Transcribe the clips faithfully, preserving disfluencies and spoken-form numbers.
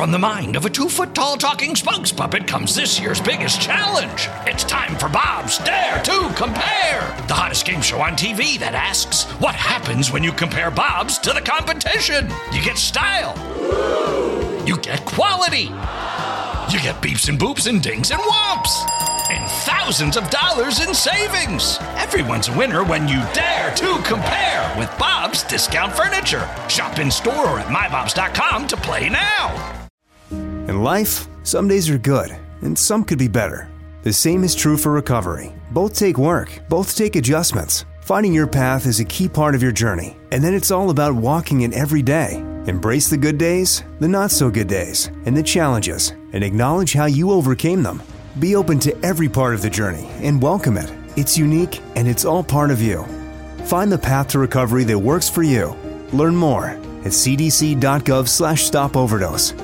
From the mind of a two-foot-tall talking spokes puppet comes this year's biggest challenge. It's time for Bob's Dare to Compare, the hottest game show on T V that asks, what happens when you compare Bobs to the competition? You get style. You get quality. You get beeps and boops and dings and whomps. And thousands of dollars in savings. Everyone's a winner when you dare to compare with Bob's Discount Furniture. Shop in store or at my bobs dot com to play now. In life, some days are good, and some could be better. The same is true for recovery. Both take work, both take adjustments. Finding your path is a key part of your journey, and then it's all about walking it every day. Embrace the good days, the not-so-good days, and the challenges, and acknowledge how you overcame them. Be open to every part of the journey and welcome it. It's unique, and it's all part of you. Find the path to recovery that works for you. Learn more at c d c dot gov slash stop overdose.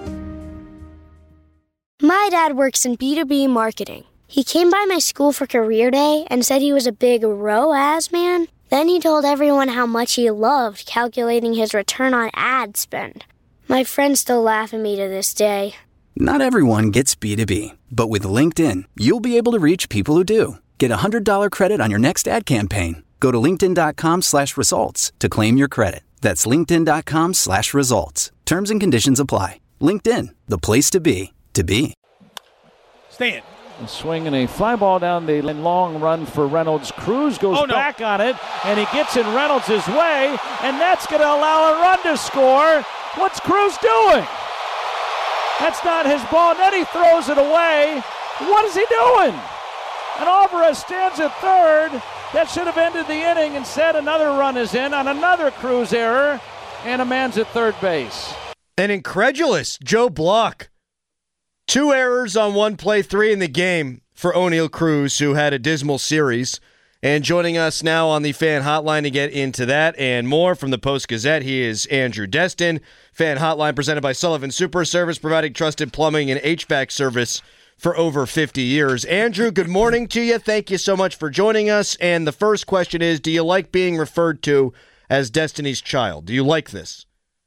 My dad works in B two B marketing. He came by my school for career day and said he was a big R O A S man. Then he told everyone how much he loved calculating his return on ad spend. My friends still laugh at me to this day. Not everyone gets B two B, but with LinkedIn, you'll be able to reach people who do. Get a one hundred dollars credit on your next ad campaign. Go to linkedin.com slash results to claim your credit. That's linkedin.com slash results. Terms and conditions apply. LinkedIn, the place to be, to be. Stand. Swinging a fly ball down the long run for Reynolds. Cruz goes oh, no. back on it, and he gets in Reynolds' way, and that's going to allow a run to score. What's Cruz doing? That's not his ball. Then he throws it away. What is he doing? And Alvarez stands at third. That should have ended the inning. Instead, another run is in on another Cruz error, and a man's at third base. An incredulous Joe Block. Two errors on one play, three in the game for Oneil Cruz, who had a dismal series. And joining us now on the Fan Hotline to get into that and more from the Post-Gazette, he is Andrew Destin. Fan Hotline presented by Sullivan Super Service, providing trusted plumbing and H V A C service for over fifty years. Andrew, good morning to you. Thank you so much for joining us. And the first question is, do you like being referred to as Destiny's Child? Do you like this?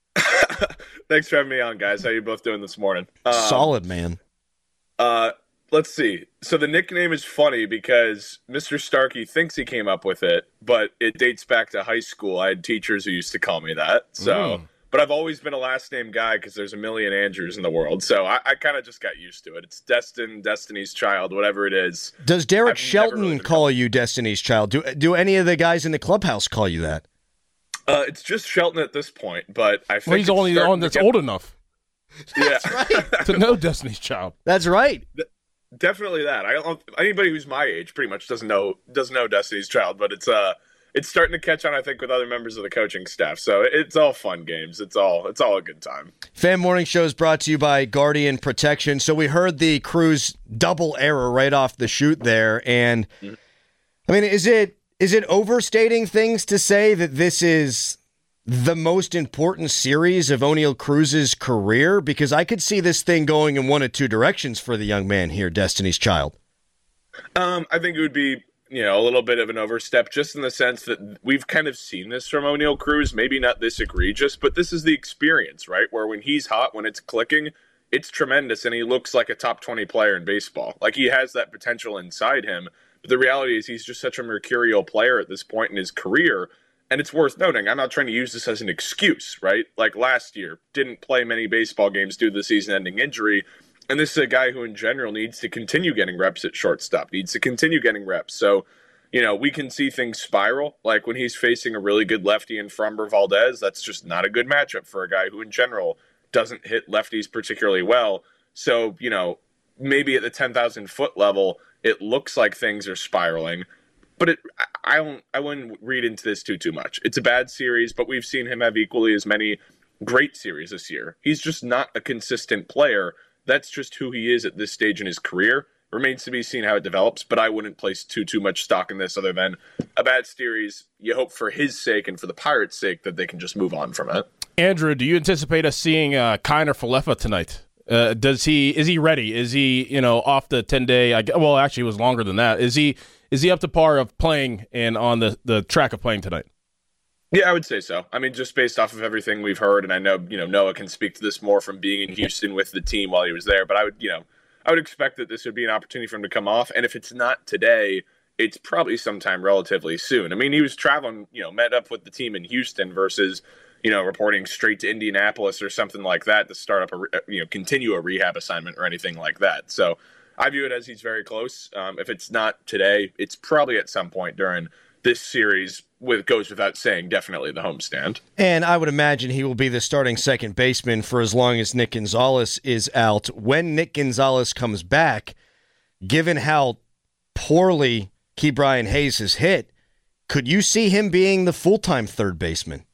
Thanks for having me on, guys. How you both doing this morning? Um, Solid, man. Uh, let's see. So the nickname is funny because Mister Starkey thinks he came up with it, but it dates back to high school. I had teachers who used to call me that. So, mm. But I've always been a last name guy because there's a million Andrews in the world. So I, I kind of just got used to it. It's Destin, Destiny's Child, whatever it is. Does Derek I've Shelton really call you Destiny's Child? Do do any of the guys in the clubhouse call you that? Uh, it's just Shelton at this point, but I think well, he's only the one that's get... old enough. Yeah, right. to know Destiny's Child. That's right. D- definitely that. I don't. Anybody who's my age pretty much doesn't know doesn't know Destiny's Child, but it's uh it's starting to catch on. I think with other members of the coaching staff. So it's all fun games. It's all it's all a good time. Fan Morning Show is brought to you by Guardian Protection. So we heard the Cruz double error right off the shoot there, and mm-hmm. I mean, is it? Is it overstating things to say that this is the most important series of Oneil Cruz's career? Because I could see this thing going in one of two directions for the young man here, Destiny's Child. Um, I think it would be, you know, a little bit of an overstep, just in the sense that we've kind of seen this from Oneil Cruz, maybe not this egregious, but this is the experience, right? Where when he's hot, when it's clicking, it's tremendous, and he looks like a top twenty player in baseball. Like, he has that potential inside him. But the reality is he's just such a mercurial player at this point in his career. And it's worth noting, I'm not trying to use this as an excuse, right? Like last year, didn't play many baseball games due to the season-ending injury. And this is a guy who in general needs to continue getting reps at shortstop, needs to continue getting reps. So, you know, we can see things spiral. Like when he's facing a really good lefty in Framber Valdez, that's just not a good matchup for a guy who in general doesn't hit lefties particularly well. So, you know, maybe at the ten thousand foot level, it looks like things are spiraling, but it, I don't, I wouldn't read into this too, too much. It's a bad series, but we've seen him have equally as many great series this year. He's just not a consistent player. That's just who he is at this stage in his career. Remains to be seen how it develops, but I wouldn't place too, too much stock in this other than a bad series. You hope for his sake and for the Pirates' sake that they can just move on from it. Andrew, do you anticipate us seeing uh, Kiner Falefa tonight? Uh, does he is he ready? Is he you know off the ten day? I, well, actually, it was longer than that. Is he is he up to par of playing and on the, the track of playing tonight? Yeah, I would say so. I mean, just based off of everything we've heard, and I know, you know, Noah can speak to this more from being in Houston with the team while he was there, but I would, you know, I would expect that this would be an opportunity for him to come off. And if it's not today, it's probably sometime relatively soon. I mean, he was traveling, you know, met up with the team in Houston versus, you know, reporting straight to Indianapolis or something like that to start up a, you know, continue a rehab assignment or anything like that. So I view it as he's very close. Um, if it's not today, it's probably at some point during this series, with goes without saying, definitely the homestand. And I would imagine he will be the starting second baseman for as long as Nick Gonzalez is out. When Nick Gonzalez comes back, given how poorly Ke'Bryan Hayes has hit, could you see him being the full-time third baseman?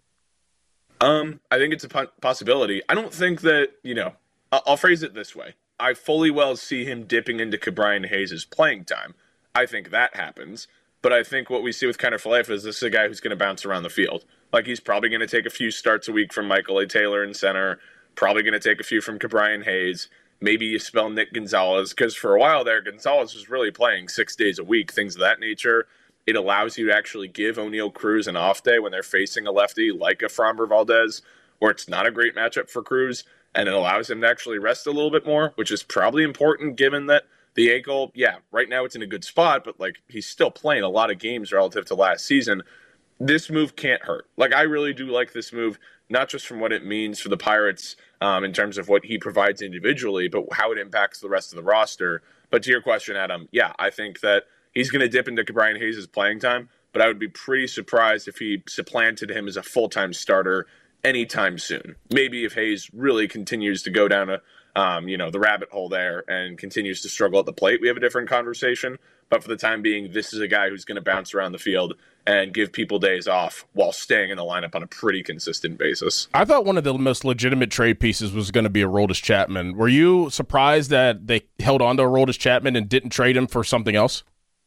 Um, I think it's a po- possibility. I don't think that, you know, I'll, I'll phrase it this way. I fully well see him dipping into Ke'Bryan Hayes' playing time. I think that happens. But I think what we see with Kiner Falefa is this is a guy who's going to bounce around the field. Like, he's probably going to take a few starts a week from Michael A. Taylor in center, probably going to take a few from Ke'Bryan Hayes. Maybe you spell Nick Gonzalez, because for a while there, Gonzalez was really playing six days a week, things of that nature. It allows you to actually give O'Neal Cruz an off day when they're facing a lefty like a Framber Valdez, where it's not a great matchup for Cruz, and it allows him to actually rest a little bit more, which is probably important given that the ankle, yeah, right now it's in a good spot, but like he's still playing a lot of games relative to last season. This move can't hurt. Like, I really do like this move, not just from what it means for the Pirates um, in terms of what he provides individually, but how it impacts the rest of the roster. But to your question, Adam, yeah, I think that he's going to dip into Ke'Bryan Hayes' playing time, but I would be pretty surprised if he supplanted him as a full-time starter anytime soon. Maybe if Hayes really continues to go down a Um, you know, the rabbit hole there and continues to struggle at the plate, we have a different conversation. But for the time being, this is a guy who's going to bounce around the field and give people days off while staying in the lineup on a pretty consistent basis. I thought one of the most legitimate trade pieces was going to be Aroldis Chapman. Were you surprised that they held on to Aroldis Chapman and didn't trade him for something else?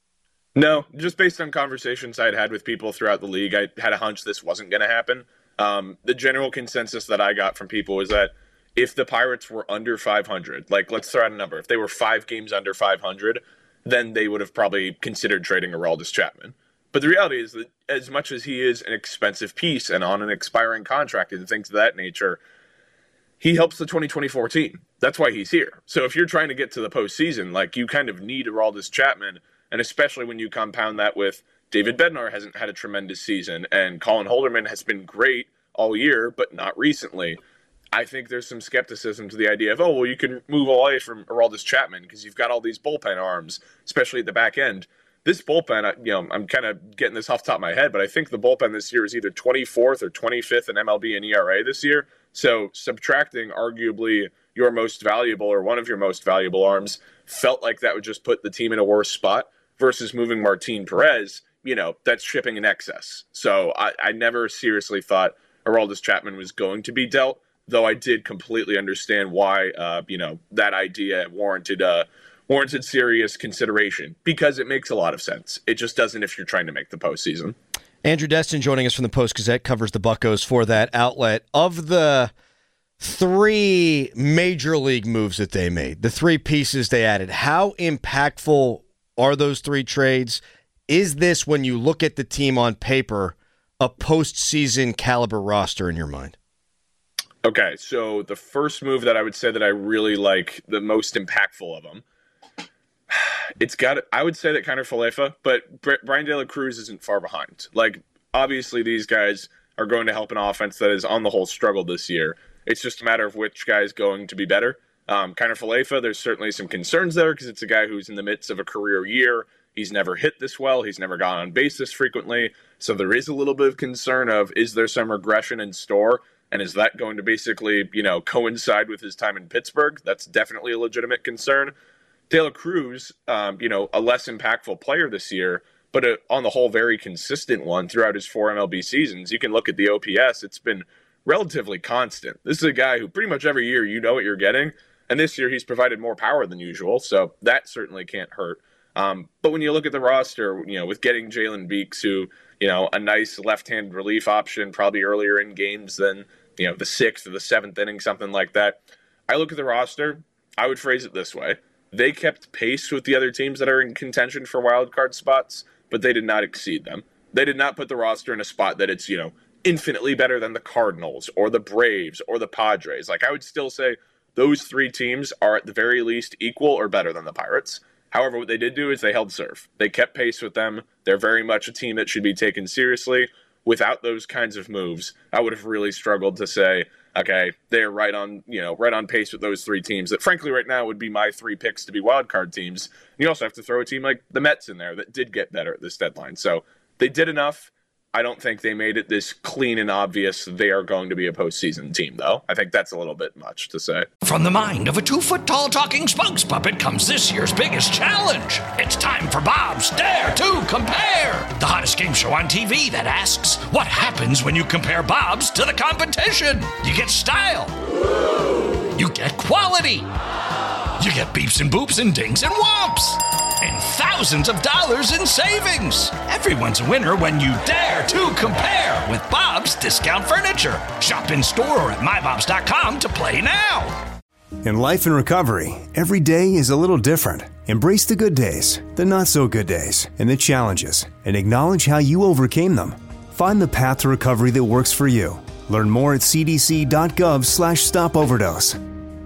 No, just based on conversations I had had with people throughout the league, I had a hunch this wasn't going to happen. Um, the general consensus that I got from people was that if the Pirates were under five hundred, like let's throw out a number, if they were five games under five hundred, then they would have probably considered trading Aroldis Chapman. But the reality is that as much as he is an expensive piece and on an expiring contract and things of that nature, he helps the twenty twenty-four team. That's why he's here. So if you're trying to get to the postseason, like you kind of need Aroldis Chapman, and especially when you compound that with David Bednar hasn't had a tremendous season and Colin Holderman has been great all year, but not recently. I think there's some skepticism to the idea of, oh, well, you can move away from Aroldis Chapman because you've got all these bullpen arms, especially at the back end. This bullpen, you know, I'm kind of getting this off the top of my head, but I think the bullpen this year is either twenty-fourth or twenty-fifth in M L B and E R A this year. So subtracting arguably your most valuable or one of your most valuable arms felt like that would just put the team in a worse spot versus moving Martin Perez, you know, that's shipping in excess. So I, I never seriously thought Aroldis Chapman was going to be dealt. Though I did completely understand why, uh, you know, that idea warranted uh, warranted serious consideration because it makes a lot of sense. It just doesn't if you're trying to make the postseason. Andrew Destin joining us from the Post-Gazette, covers the Buccos for that outlet. Of the three major league moves that they made, the three pieces they added, how impactful are those three trades? Is this, when you look at the team on paper, a postseason caliber roster in your mind? Okay, so the first move that I would say that I really like, the most impactful of them, it's got, I would say that Kiner Falefa, but Brian De La Cruz isn't far behind. Like, obviously these guys are going to help an offense that is on the whole struggled this year. It's just a matter of which guy is going to be better. Um, Kiner Falefa, there's certainly some concerns there because it's a guy who's in the midst of a career year. He's never hit this well. He's never gone on base this frequently. So there is a little bit of concern of, is there some regression in store? And is that going to basically, you know, coincide with his time in Pittsburgh? That's definitely a legitimate concern. De La Cruz, um, you know, a less impactful player this year, but a, on the whole, very consistent one throughout his four M L B seasons. You can look at the O P S. It's been relatively constant. This is a guy who pretty much every year you know what you're getting. And this year he's provided more power than usual. So that certainly can't hurt. Um, but when you look at the roster, you know, with getting Jalen Beeks, who, you know, a nice left-hand relief option probably earlier in games than, you know, the sixth or the seventh inning, something like that. I look at the roster, I would phrase it this way. They kept pace with the other teams that are in contention for wild card spots, but they did not exceed them. They did not put the roster in a spot that it's, you know, infinitely better than the Cardinals or the Braves or the Padres. Like, I would still say those three teams are at the very least equal or better than the Pirates. However, what they did do is they held serve. They kept pace with them. They're very much a team that should be taken seriously. Without those kinds of moves, I would have really struggled to say, okay, they're right on, you know, right on pace with those three teams that, frankly, right now would be my three picks to be wildcard teams. And you also have to throw a team like the Mets in there that did get better at this deadline. So they did enough. I don't think they made it this clean and obvious they are going to be a postseason team, though. I think that's a little bit much to say. From the mind of a two-foot-tall talking spokes puppet comes this year's biggest challenge. It's time for Bob's Dare to Compare, the hottest game show on T V that asks, what happens when you compare Bob's to the competition? You get style. You get quality. You get beeps and boops and dings and whomps. And thousands of dollars in savings. Everyone's a winner when you dare to compare with Bob's Discount Furniture. Shop in store or at my bobs dot com to play now. In life and recovery, every day is a little different. Embrace the good days, the not so good days, and the challenges, and acknowledge how you overcame them. Find the path to recovery that works for you. Learn more at c d c dot gov slash stop overdose.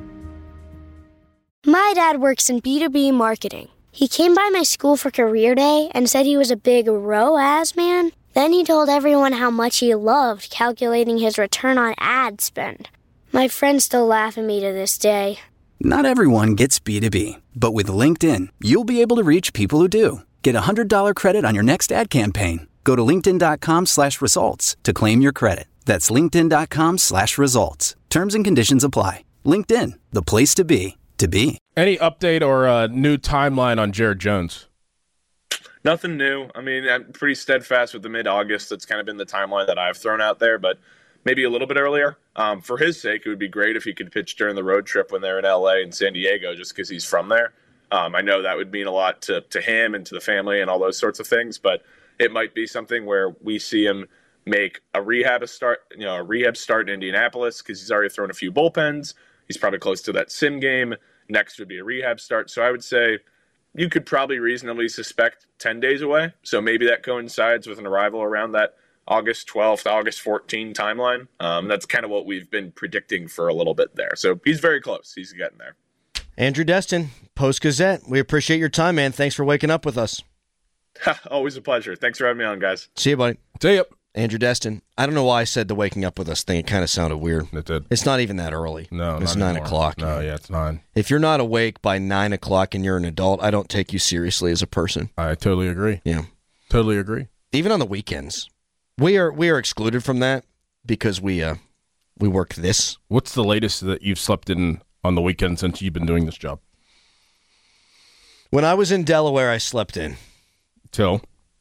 My dad works in B two B marketing. He came by my school for career day and said he was a big R O A S man. Then he told everyone how much he loved calculating his return on ad spend. My friends still laugh at me to this day. Not everyone gets B two B, but with LinkedIn, you'll be able to reach people who do. Get a one hundred dollars credit on your next ad campaign. Go to linkedin dot com slash results to claim your credit. That's linkedin dot com slash results. Terms and conditions apply. LinkedIn, the place to be, to be. Any update or uh, new timeline on Jared Jones? Nothing new. I mean, I'm pretty steadfast with the mid-August. That's kind of been the timeline that I've thrown out there, but maybe a little bit earlier. Um, for his sake, it would be great if he could pitch during the road trip when they're in L A and San Diego, just because he's from there. Um, I know that would mean a lot to, to him and to the family and all those sorts of things, but it might be something where we see him make a rehab start, you know, a rehab start in Indianapolis, because he's already thrown a few bullpens. He's probably close to that sim game. Next would be a rehab start. So I would say you could probably reasonably suspect ten days away. So maybe that coincides with an arrival around that August twelfth, August fourteenth timeline. Um, that's kind of what we've been predicting for a little bit there. So he's very close. He's getting there. Andrew Destin, Post-Gazette. We appreciate your time, man. Thanks for waking up with us. Always a pleasure. Thanks for having me on, guys. See you, buddy. See you. Andrew Destin. I don't know why I said the waking up with us thing. It kind of sounded weird. It did. It's not even that early. No, it's not nine anymore. o'clock. No, yeah, it's nine. If you're not awake by nine o'clock and you're an adult, I don't take you seriously as a person. I totally agree. Yeah, totally agree. Even on the weekends, we are we are excluded from that because we uh we work this. What's the latest that you've slept in on the weekend since you've been doing this job? When I was in Delaware, I slept in till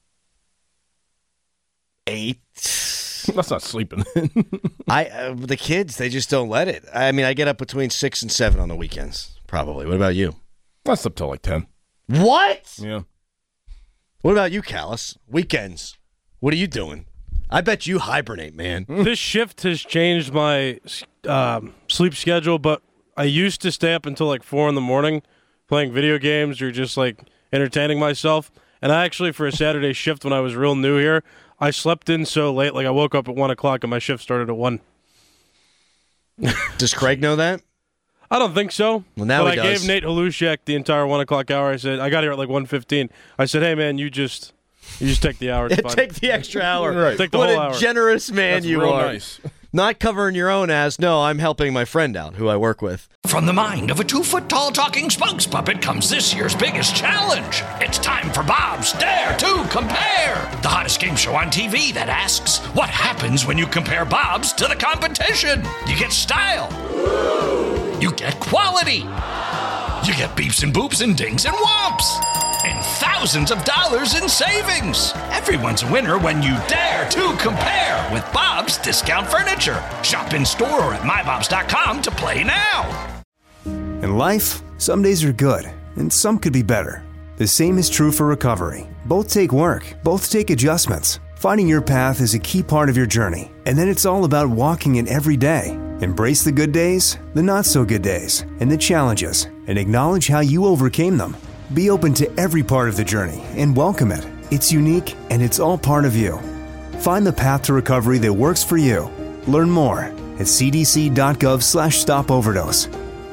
eight. That's not sleeping. I uh, the kids, they just don't let it. I mean, I get up between six and seven on the weekends, probably. What about you? I slept till like ten. What? Yeah. What about you, Callis? Weekends. What are you doing? I bet you hibernate, man. This shift has changed my um, sleep schedule, but I used to stay up until like four in the morning playing video games or just like entertaining myself. And I actually, for a Saturday shift when I was real new here, I slept in so late, like I woke up at one o'clock and my shift started at one. Does Craig know that? I don't think so. Well, now but he I does. gave Nate Halushek the entire one o'clock hour. I said, I got here at like one fifteen. I said, hey, man, you just you just take the hour. It's Yeah, fine. take the extra hour. Right. Take the what whole a hour. generous man That's you real are. nice. Not covering your own ass. No, I'm helping my friend out, who I work with. From the mind of a two-foot-tall talking spokes puppet comes this year's biggest challenge. It's time for Bob's Dare to Compare, the hottest game show on T V that asks, what happens when you compare Bob's to the competition? You get style. You get quality. You get beeps and boops and dings and whomps. And thousands of dollars in savings. Everyone's a winner when you dare to compare with Bob's Discount Furniture. Shop in store or at my bobs dot com to play now. In life, some days are good, and some could be better. The same is true for recovery. Both take work, both take adjustments. Finding your path is a key part of your journey, and then it's all about walking it every day. Embrace the good days, the not so good days, and the challenges, and acknowledge how you overcame them. Be open to every part of the journey and welcome it. It's unique, and it's all part of you. Find the path to recovery that works for you. Learn more at cdc.gov slash stop overdose.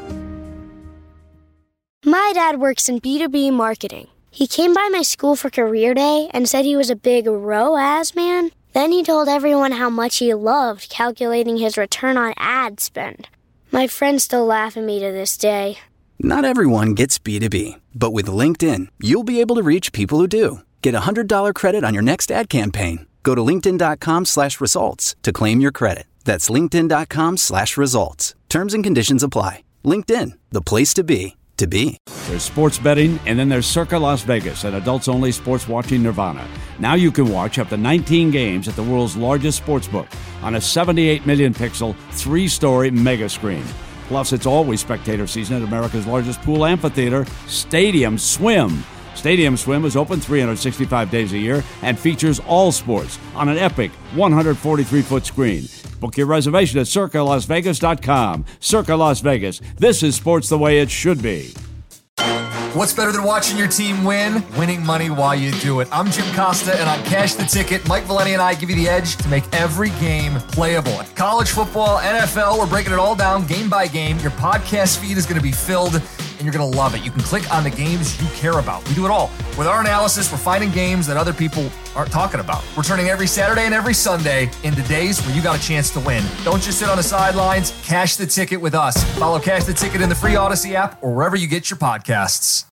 My dad works in B two B marketing. He came by my school for career day and said he was a big R O A S man. Then he told everyone how much he loved calculating his return on ad spend. My friends still laugh at me to this day. Not everyone gets B two B, but with LinkedIn, you'll be able to reach people who do. Get a one hundred dollars credit on your next ad campaign. Go to linkedin.com slash results to claim your credit. That's linkedin.com slash results. Terms and conditions apply. LinkedIn, the place to be, to be. There's sports betting, and then there's Circa Las Vegas, an adults-only sports watching nirvana. Now you can watch up to nineteen games at the world's largest sportsbook on a seventy-eight million pixel, three-story mega screen. Plus, it's always spectator season at America's largest pool amphitheater, Stadium Swim. Stadium Swim is open three hundred sixty-five days a year and features all sports on an epic one hundred forty-three foot screen. Book your reservation at circa las vegas dot com. Circa Las Vegas. This is sports the way it should be. What's better than watching your team win? Winning money while you do it. I'm Jim Costa, and on Cash the Ticket, Mike Valenti and I give you the edge to make every game playable. College football, N F L, we're breaking it all down game by game. Your podcast feed is going to be filled, and you're going to love it. You can click on the games you care about. We do it all. With our analysis, we're finding games that other people aren't talking about. We're turning every Saturday and every Sunday into days where you got a chance to win. Don't just sit on the sidelines. Cash the Ticket with us. Follow Cash the Ticket in the free Odyssey app or wherever you get your podcasts.